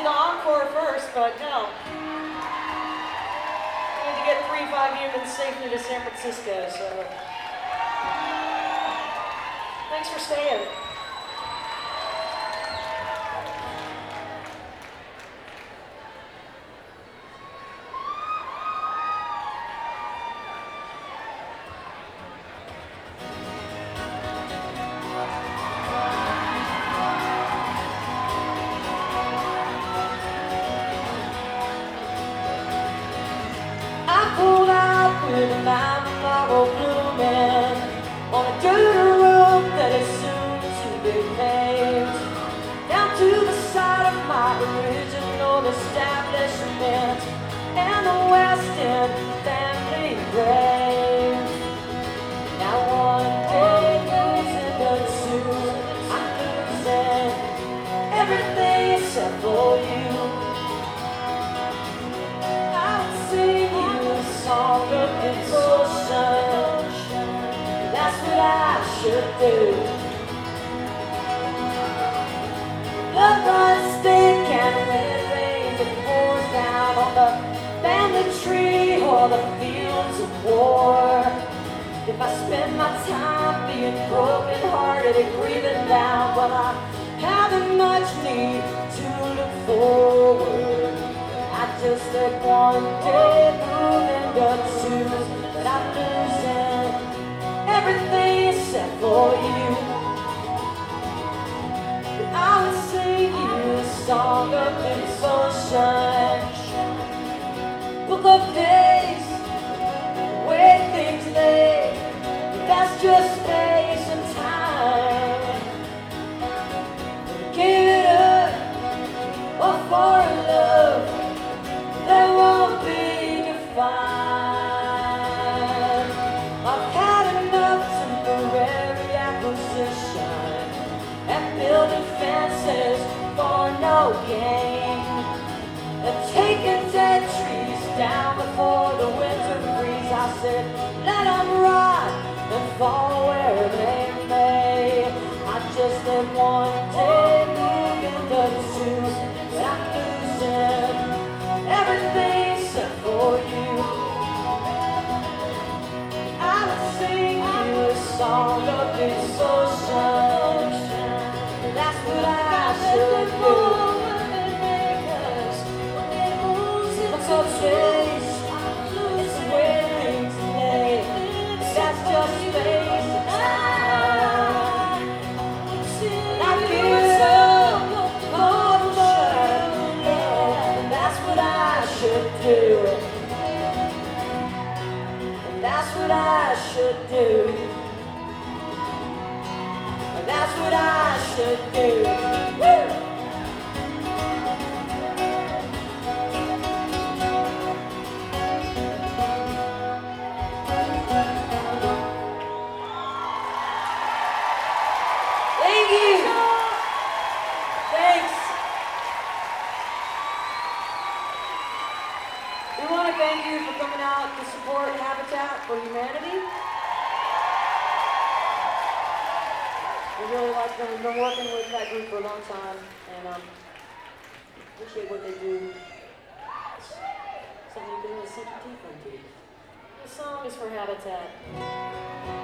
do the encore first, but no. We need to get 3-5 humans safely to San Francisco, so. Thanks for staying. With a mountain laurel blooming on a dirt road that is soon to be paved, down to the side of my original establishment and the West End family grave. Now one day moves into two, I'm losing everything except for you. Song of devotion, that's what I should do. Love runs thick and when it rains it pours down on the family tree or the fields of war. If I spend my time being broken hearted and grieving down, well, I haven't much need to look forward. I just let one day move into two, but I'm losing everything except for you. I would sing you a song of devotion, book of days, the way things lay, that's just space and time. Give it up, or for a love that won't be defined. I've had enough temporary acquisition and building fences for no gain, and taking dead trees down before the winter freeze. I said, let them rot and fall where they may. I just let one day move into two, but I'm losing everything except for you. I would sing you a song of devotion, that's what I should do. Look so chase, it's the way things lay, that's just space and time. I give it up, oh Lord, and that's what I should do. And that's what I should do. And that's what I should do. Woo! Thank you. Thanks. We want to thank you for coming out to support Habitat for Humanity. We really like them. We've been working with that group for a long time, and appreciate what they do. It's something you can really sink your teeth into. This song is for Habitat.